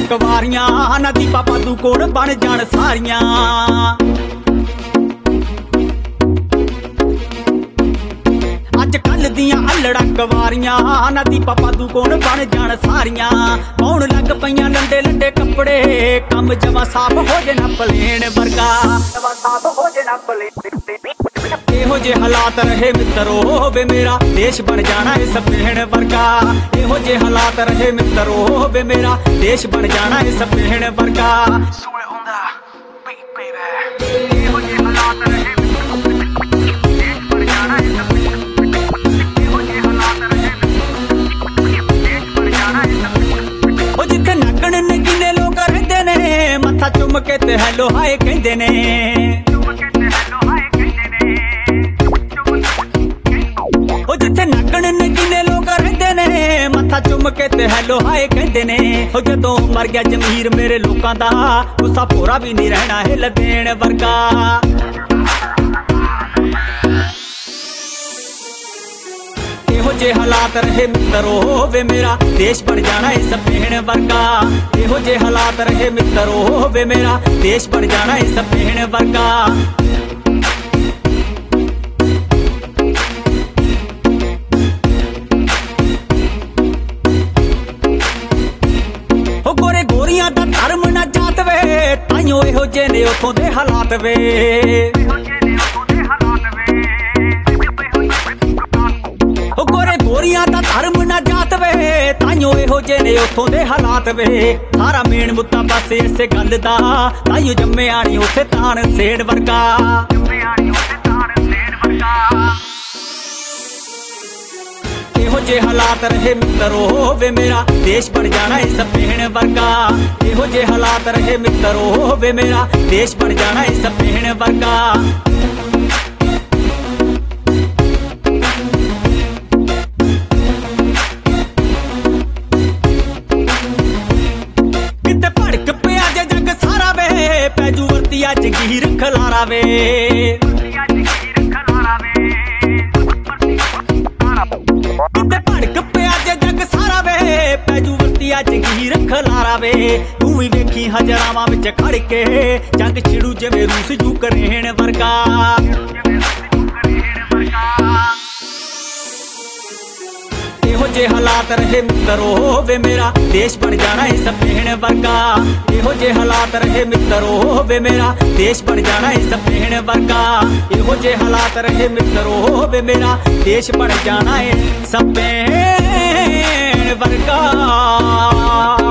कवारियां नदी पापा तू कोण बन जान सारियां। अज कल दियां अल्लड़ा कवारियां नदी पापा तू कोण बन जान सारियां। पाउण लग पईयां लंडे लंडे कपड़े कम जमा साफ हो जे ना पलेन वर्गा, साफ हो जे ना पलेन। एहो जे हालात रहे मित्रो वे मेरा देश बन जाना है सपेहण वर्गा। एहो जे हालात रहे मित्रो वे मेरा देश बन जाना है सपेहण वर्गा। एहो जे हालात रहे देश बन जाना है एहो जे हालात रहे देश बन जाना है। ओ जिथे नगण नगीने लोग रहंदे ने मत्था चुम के ते हैलो हाय कहंदे ने। जिथे नगण नगीने लोग रहंदे ने मत्था चुम के ते हैलो हाय कहंदे ने। ओ जदों मर गया जमीर मेरे लोकां दा गुस्सा भोरा भी नहीं रहना है लदेण वर्गा। एहो जे हालात रहे मित्रो वे मेरा देश बन जाना है सपेहण वर्गा। एहो जे हालात रहे मित्रो वे मेरा देश बन जाना है सपेहण वर्गा। गोरे गोरियां दा धर्म ना जात वे ताइयों एहो जे ने उथों दे हालात वे। गोरे गोरियां दा धर्म ना जात वे ताइयों एहो जे ने उथों दे हालात वे। सारा मेन मुद्दा बस इसे गल दा ताइयों जम्मे आनी उथे तान सेड़ वर्गा। एहो जे हालात रहे मित्रो वे मेरा देश बन जाना है सपेहण वर्गा। एहो जे हालात रहे मित्रो वे मेरा देश बन जाना है सपेहण वर्गा। किते भड़क पिया जे जग सारा वे पैजू वर्ती अज गीर खलारा वे। किते भड़क पिया जे जग सारा वे पैजू वर्ती अज गीर खलारा वे। तू ही वेखी हजरावां विच खड़ के जंग छिड़ू जिवें रूस यूक्रेन वर्गा। एहो जे हालात रहे मित्रो वे मेरा देश बन जाना है सपेहण वर्गा। एहो जे हालात रहे मित्रो वे मेरा देश बन जाना है सपेहण वर्गा। एहो जे हालात रहे मित्रो वे मेरा देश बन जाना है सपेहण वर्गा।